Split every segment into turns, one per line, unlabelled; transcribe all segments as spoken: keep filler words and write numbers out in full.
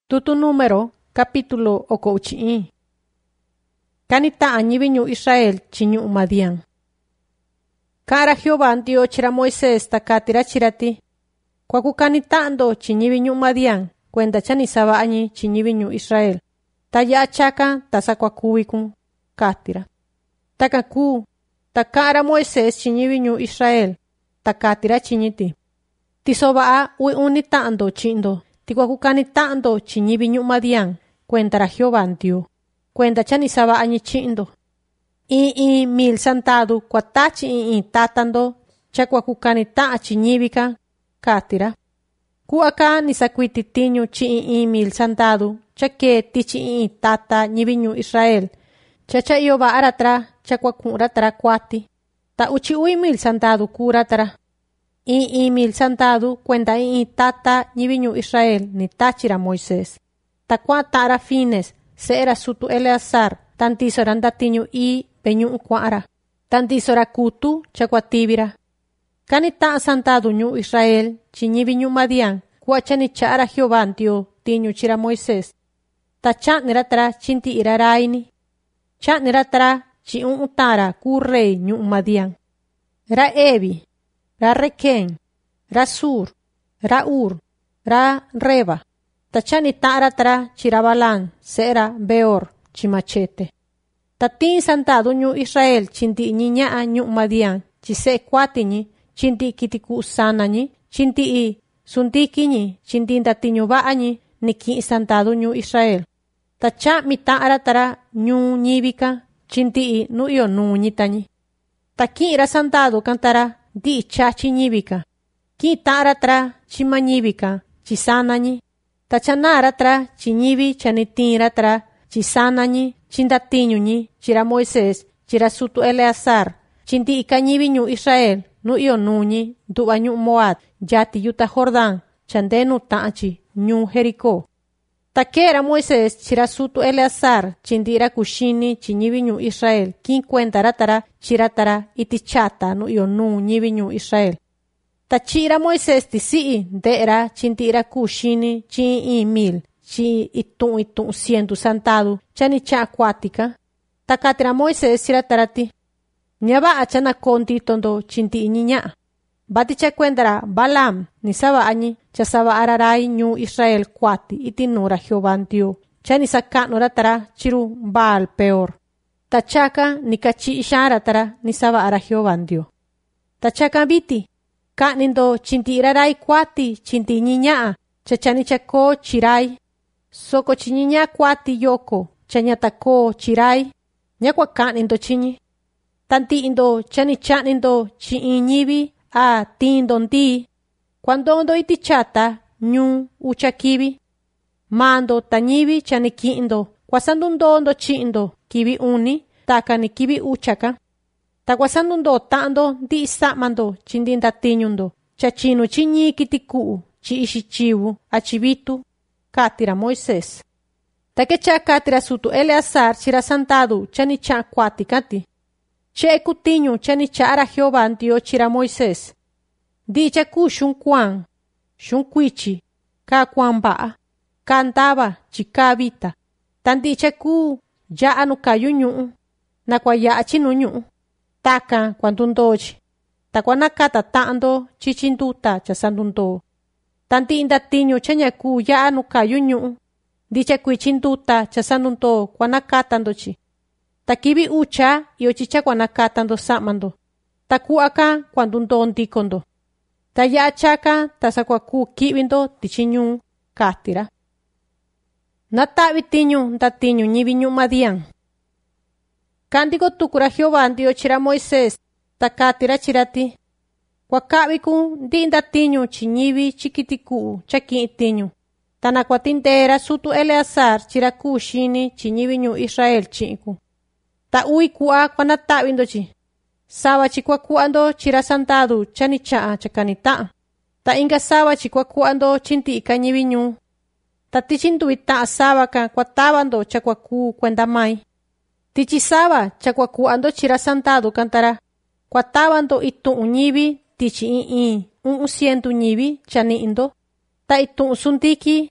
Tutu número, capítulo oko uchi'i. Kanita ñivi ñu Israel chiñu Madián. Kara Jehová ndio chira Moisés takatira chirati. Kwaku kanitando chiñivi ñu Madián, cuenta chani sabañi chiñivi ñu Israel. Taya achaka tasa kwakuwikun katira. Takaku, takara Moisés chiñivi ñu Israel, takatira chiñiti. Tisobaa ui unitando chindo. Tikwaku kanitando chiñivi ñu Madián, cuenta ra Jehová ndio. Cuenta chani sabañi chindo. I i mil santadu kwatachi i i tatando chakwaku kanita chiñivika katira. Kuaka nisakwiti tiñu chi i i mil santadu chake tichi i i tata ñiviñu Israel. Chacha Jehová aratra chakwaku ratara kwati. Ta uchi ui mil santadu kuratara. I i mil santadu cuenta i i tata ñiviñu Israel ni tachira Moisés. Ta kwatara fines se era sutu Eleazar tantisora ndatiñu i peñu kuara. Tantisora kutu chakwatibira. Kanita santadu ñu Israel chiñivi ñu Madián kuachani chara Jehová ndio tiñu chira Moisés. Ta chaniratara chinti iraraini. Chaniratara chi un utara ku rey ñu Madián. Ra Evi, ra Requén, ra Sur, ra Ur, ra Reba. Ta chanitaratara chira Balán sera Beor chimachete. Tatin santadu ñu Israel chinti ñiña ñu Madián chise kuatiñi chinti kitiku sanañi chinti i suntikiñi chinti ndatiñu ba'añi niki santadu ñu Israel. Tacha mita'aratara ñu ñivika chinti i nu'yo nuñitañi. Takira santadu kantara di chachi ñivika. Kita'aratara chima ñivika chisanañi. Tachanaratra chiñivi chanitiratara chisanañi chindatiñuñi chira Moisés chira sutu Eleazar chinti ikañivi ñu Israel nu'yo nuñi du'va ñu Moab yati yuta Jordán chandenu ta'achi ñu Jericó. Takera Moisés chira sutu Eleazar chindira kushini chiñivi ñu Israel kin cuentaratara chiratara iti chata nu'yo nu ñivi ñu Israel. Tachira Moisés tisi'i de'era chintira kushini chi i mil chi itun itun ciento santadu chani cha acuática. Takatira Moisés chiratarati. Ñaba'a chana konti tondo chinti ñiña. Bati cha cuendara Balam ni saba'añi cha saba'ararai ñu Israel kuati itinura Jehová ndio. Chani saka'nuratara chiru Baal peor. Tachaka ni kachi isharatara ni saba'ara Jehová ndio. Tachaka biti. Ka'nindo chinti irarai kuati chinti ñiña chachani chako chirai. Soko chiñiña kuati yoko chañatako chirai. Ñakwa ka'nindo chiñi. Tanti'indo chani cha'nindo chi'iñivi a tindo ndi. Cuando iti chata ñu uchakivi. Mando tañivi chani ki'indo. Kwasandundo chi'indo kivi uni takani kivi uchaka. Takwasandundo ta'ndo ndi isa'mando chindinda tiñundo. Chachinu chiñi kitiku'u chi ixichivu achivitu katira Moisés. Takecha katira sutu Eleazar chira santadu chani cha kuati kati. Che kutiñu chani chara Jehová ndio chira Moisés. Di chaku shunkuan, shunkuichi, ka kuan ba'a, kandaba chikavita. Tandi chaku ya anu kayu ñu'u, nakwa ya chinu ñu'u. Taka kuandundochi. Takwa nakata ta'ndo chichinduta chasandundo. Tanti indatiñu chanyaku ya anu kayu ñu'u. Dicha kuichinduta chasandundo kwanakatandochi. Takivi ucha iyo chicha kwanakatando samando. Taku aka kuandundo ndikondo. Taya achaka tasakwaku kivindo tichiñu katira. Natavi tiñu ndatiñu ñivi ñu Madián. Kandigo tukura Jehová ndio chira Moisés takatira chirati. Kwakaviku ndi ndatiñu chiñivi chikitiku chaki tiñu. Tanakwatindera sutu Eleazar chira kushini chiñivi ñu Israel chiku. Ta ui kua kwanatavindochi. Sawa chikwakuando chira santadu chani chaa chakanita. Ta inga sawa chikwakuando chinti ikañivi ñu. Ta tichinduita sawa ka kwatavando chakwaku cuenda mai. Tichisaba chakwakuando chira santadu kantara. Kwatavando itu uñivi tichi i i un ciento ñivi chani indo. Ta itu suntiki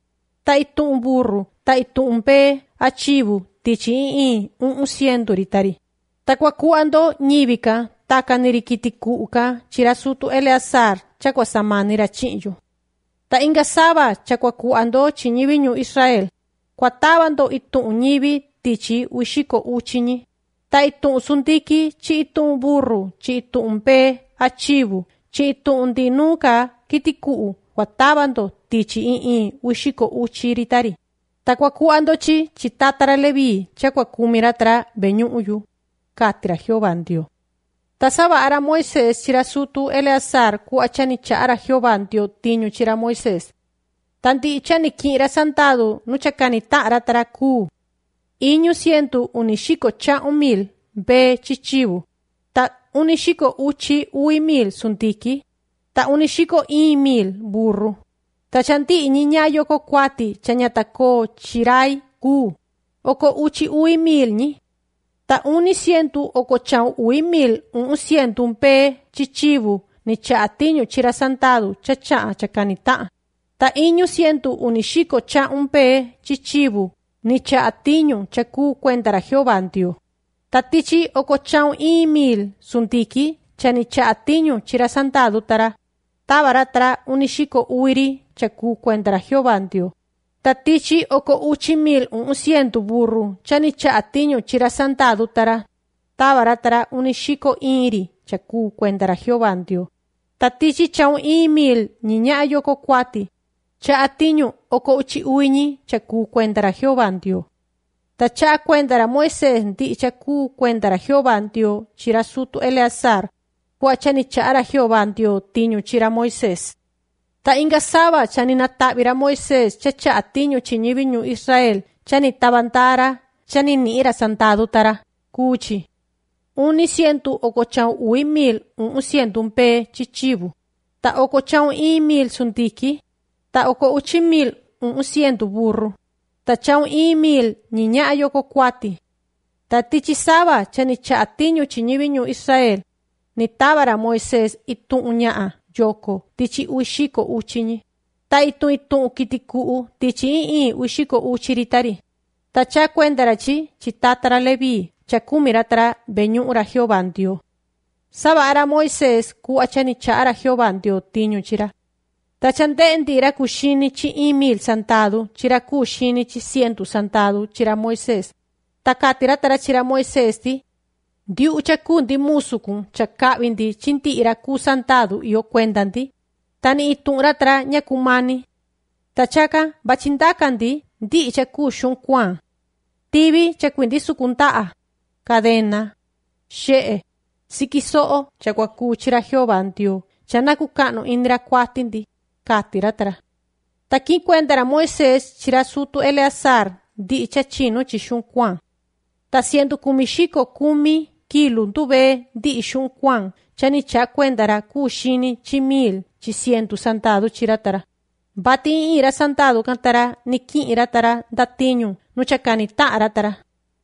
ta itu'un burru, ta itu'un pe, achivu, tichi i'i, un ciento ritari. Ta kuaku'ando ñivika, ta kaniri kiti ku'uka, chira sutu Eleazar, cha kuasamanira chi'yu. Ta inga saba cha kuaku'ando chi ñivi ñu Israel, kuatavando itu'un ñivi tichi uxiko uchiñi. Ta itu'un sundiki chi itu'un burru, chi itu'un pe, achivu, chi itu'un dinuka kiti ku'u, kuatavando tichi i'i uxiko uchi ritari. Ta kuaku'ando chi chi tatara Levi cha kuakumira tra beñu'uyu, katira Jehová Dios. Ta saba'ara Moisés chira sutu Eleazar ku'a chani cha'ara Jehová Dios tiñu chira Moisés. Tanti chani ki'ira santadu nuchakani ta'ara tara ku. Iñu ciento unishiko cha'un mil be chichivu. Ta unishiko uchi ui mil suntiki. Ta unishiko i mil burru. Ta chanti iñiñayo ko kuati chanyatako chirai ku. Oko uchi ui mil ñi. Ta uni ciento oko chau ui mil un ciento un pe chichivu ni cha atiño chira santadu cha cha chakanita. Ta iñu ciento unishiko cha un pe chichivu ni cha atiño cha ku cuentara Jehová Dios. Ta tichi oko chau i mil suntiki cha ni cha atiño chira santadu tara. Tabara tara unishiko uiri cha ku cuentara Jehová Dios. Tatichi oko uchi mil un ciento burru, chani cha atiño chira santadu tara. Tabara tara unishiko iri, chaku cuentara Jehová Dios. Tatichi cha un i mil niña yoko kuati. Cha atiño oko uchi uiñi, chaku cuentara Jehová Dios. Ta cha cuentara Moisés di chaku cuentara Jehová Dios, chira sutu Eleazar. Kua chani chara Jehová Dios tiño chira Moisés. Ta inga saba chani natabira Moisés cha cha atiño chiñivi ñu Israel chani tabantara chani niira santadu tara kuchi. Uni ciento oko chau ui mil un ciento un pe chichivu. Ta oko chau i mil suntiki. Ta oko uchi mil un ciento burru. Ta chau i mil niña yoko kuati. Ta tichi saba chani cha atiño chiñivi ñu Israel. Ni tabara Moisés itu uñaa. Yoko, tichi uishiko uchiñi. Ta itu itu kiti ku'u, tichi i'i uishiko uchiritari. Ta cha cuendara chi, chi tatara Levi, cha kumira tara beñu'ura Jehová Dios. Saba'ara Moisés ku'a chani cha'ara Jehová Dios tiñu chira. Ta chande'endira kuxini chi i mil santadu, chira kuxini chi ciento santadu, chira Moisés. Ta katira tara chira Moisés ti. Diu chakundi musukun chakabindi chinti'ira ku santadu iyo cuendandi. Tani itunra tra nyakumani. Tachaka bachindakandi di chaku shunkuan. Tibi chakuindi sukunta'a. Cadena. She'e. Sikiso'o chakwaku chira Jehová Dios. Chanakukano indra kuatindi. Katira tra. Takin cuendara Moisés chira sutu Eleazar di chachino chishunkuan. Ta siendo kumishiko kumi kilu tuve di ishun kwan chani cha cuendara kushini chi mil chi ciento santadu chiratara. Bati ira santadu cantara ni ki ira tara datiñu nuchakani ta'ara tara.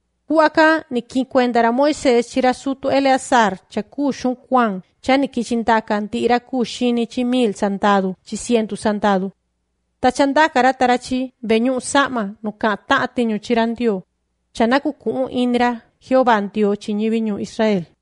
Huaka ni ki cuendara Moisés chira sutu Eleazar cha kushun kwan chani kichintakan ti ira kushini chi mil santadu chi ciento santadu. Ta chandakara tara chi beñu sama nuka ta'atiñu chirandio. Chanaku ku'u inra Jehová Dios chiñivi ñu Israel.